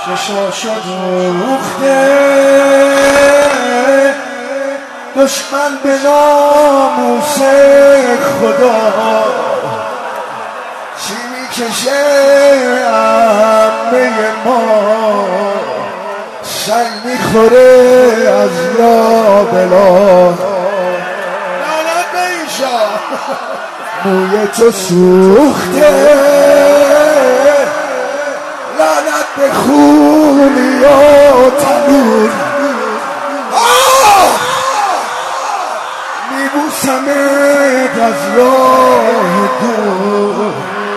چشاشو دوخته دشمن به ناموس خدا چی میکشه عمه ما سنگ میخوره از لابلا لعنت به این شاه موی تو سوخته لعنت به خونی و تنور میبوسمت از راه دور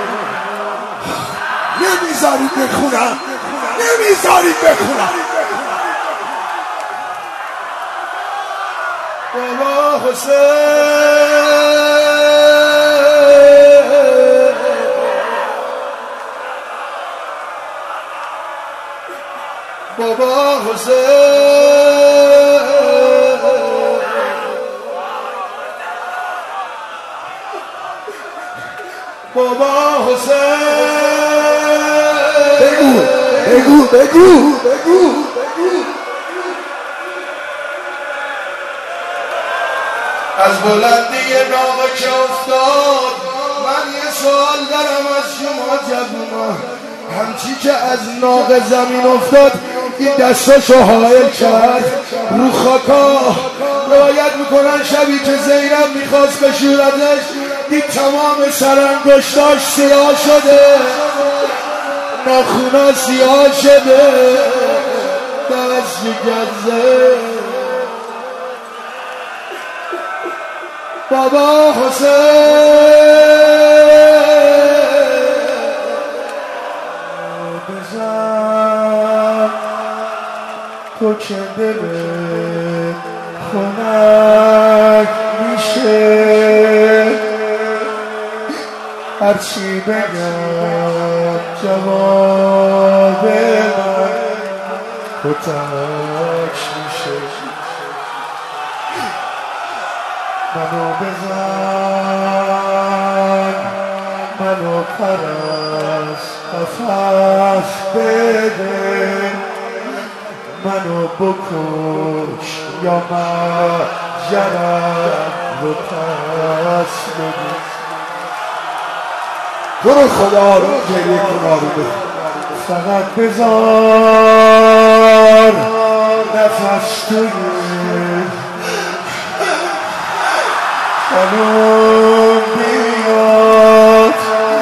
نمیذارید بخونم نمیذارید بخونم بابا حسین بابا حسین بابا حسین بگو بگو بگو بگو از بلندی ناقه که افتاد من یه سوال دارم از شما جوونا همچی که از ناقه زمین افتاد این دستاشو حائل کرد رو خاکا روایت میکنن شبی که زینب میخواست بشورتش دید تمام سرانگشتاش سیاه شده ناخونا سیاه شده دست شکسته بابا حسین بزن تو که دل خنک میشه هرچی بگم جواب من کتک میشه منو بزن منو پرست قفص بده منو بکش یا مجرم رو پس بده برو خدا رو گریه کن آرومه فقط بذار نفس توی خانم بیاد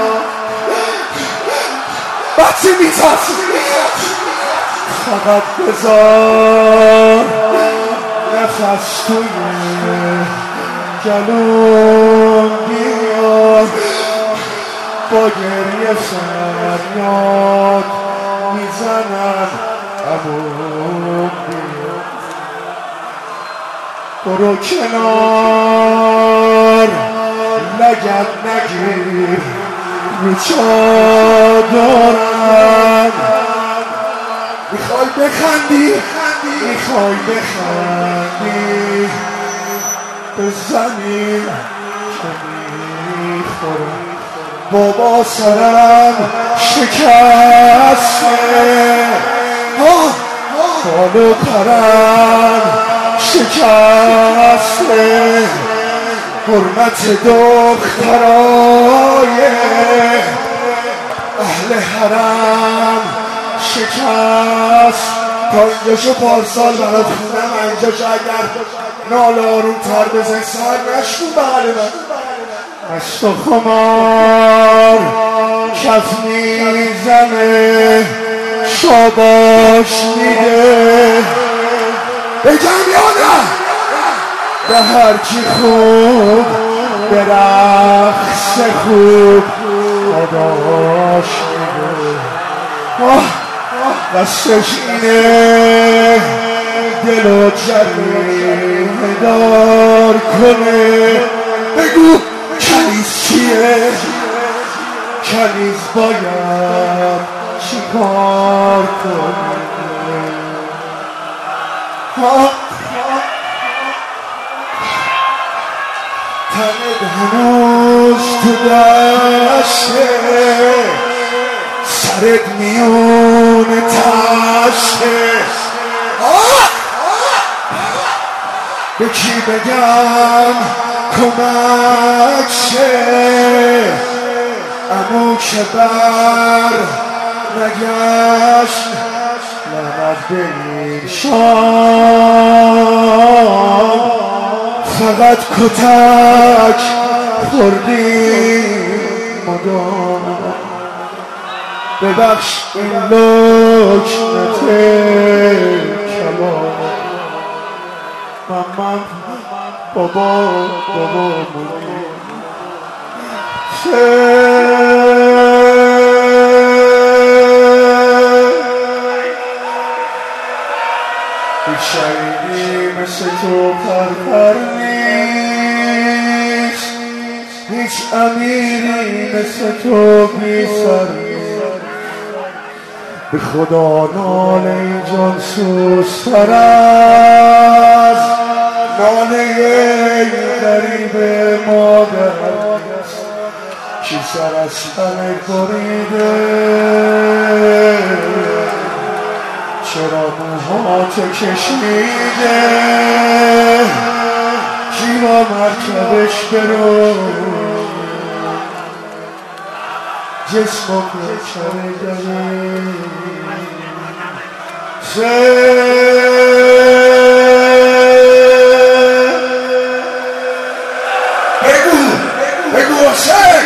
بچه میتاز فقط بذار نفس توی جلوم بیاد با گریه فریاد میزنم عموم بیاد برو کنار لگد نگیر رو چادرم میخوای بخندی میخوای بخندی به زمین که میخورم بابا سرم شکسته بالو پرم شکسته حرمت دخترای اهل حرم شکست تا اینجاشو پارسال برات خوندم اینجاشو اگر ناله آروم تر بزن سر نشکون بغل من مست و خمار کف میزنه شاباش میده بگم یادم به هرچی خوب به رقص خوب باباش میده دستش اینه دلو جریه دار کنه بگو کنیز چیه کنیز باید چیکار کنه تنت هنوز تو دشته سرت میونه بگم کمک شه امو که بر نگشت لعنت به این شام فقط کتک خوردیم مدام ببخش این لکنت کلام من بابا مونی هیچ شهیدی مثل تو پرپر نیست هیچ امیری مثل تو بی سر نیست به خدا ناله این جان سوزتر از ناله این غریب مادر کی سر از تنه بریده چرا موهاتو کشیده کی با مرکبش برو جسمم بیچاره بگو حسین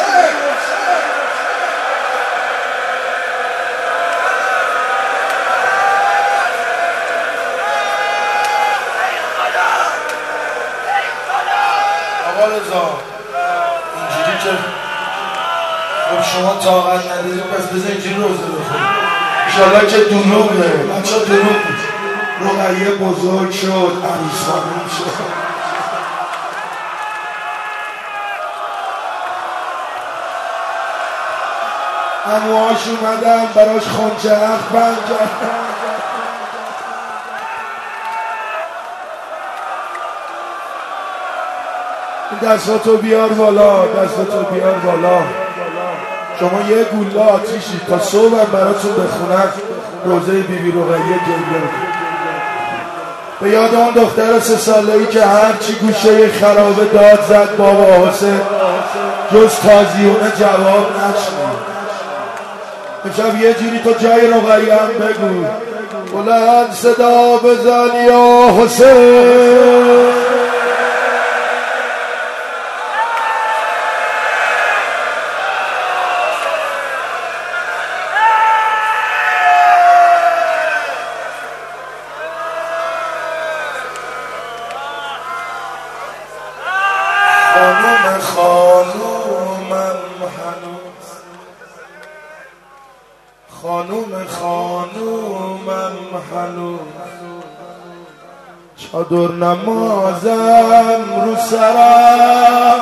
آقا رضا اینجوری که خب شما طاقت ندارید پس بذار اینجوری روزه بخونید انشالله که دروغه بچه ها دروغ بود رقیه بزرگ شد عروس خانم شد اموهاش اومدن براش خونچه اخ بنجن دستاتو بیار بالا دستاتو بیار بالا شما یه گوله آتیشی تا صبح براتون بخونن روزه بیبی رقیه گریه به یاد اون دختر 3 ساله‌ای که هرچی گوشه خرابه داد زد بابا حسین جز تازیونه جواب نشنید امشب یه جوری تو جای رقیه هم بگو بلند صدا بزن یا حسین خانومم هنوز چادر نمازم رو سرم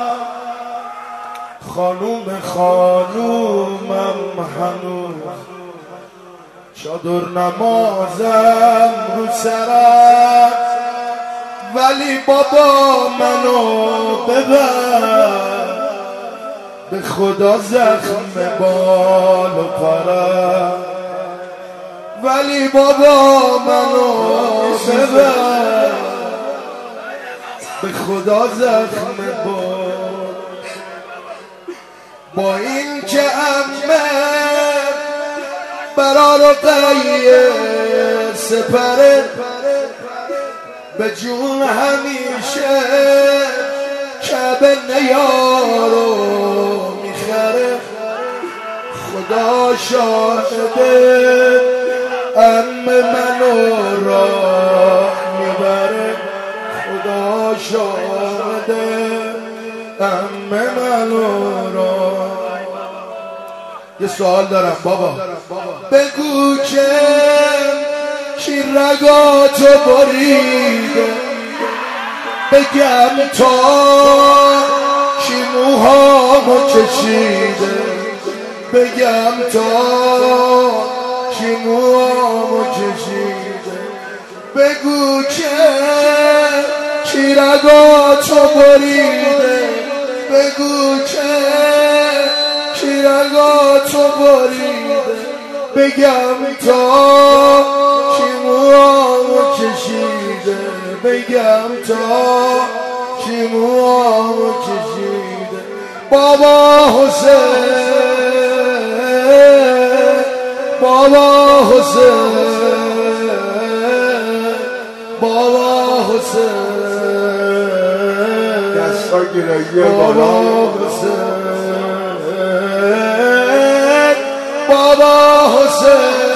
خانومم هنوز چادر نمازم رو سرم ولی بابا منو ببر به خدا زخم بال و پرم ولی بابا منو ببر به خدا زخم بال با این که عمه برا رقیه سپره به جون همیشه کعبه نیارو میخره خدا شاهده عمه منو راه میبره خدا شاهده عمه منو راه یه سوال دارم بابا بگو که کی رگاتو بریده بگم تا کی موهامو کشیده بگم تا کی موهامو کشیده بگو که کی رگاتو بریده بگو که کی رگاتو بریده بگم تا کی موهامو کشیده بگم تا کی موامو کشیده بابا حسین بابا حسین بابا حسین دستا گراییه بابا حسین بابا حسین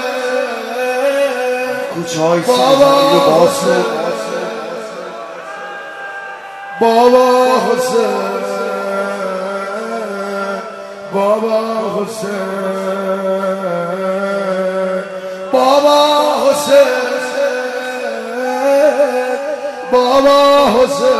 کوچه های سرزمین رو باز کن بابا حسین بابا حسین بابا حسین بابا حسین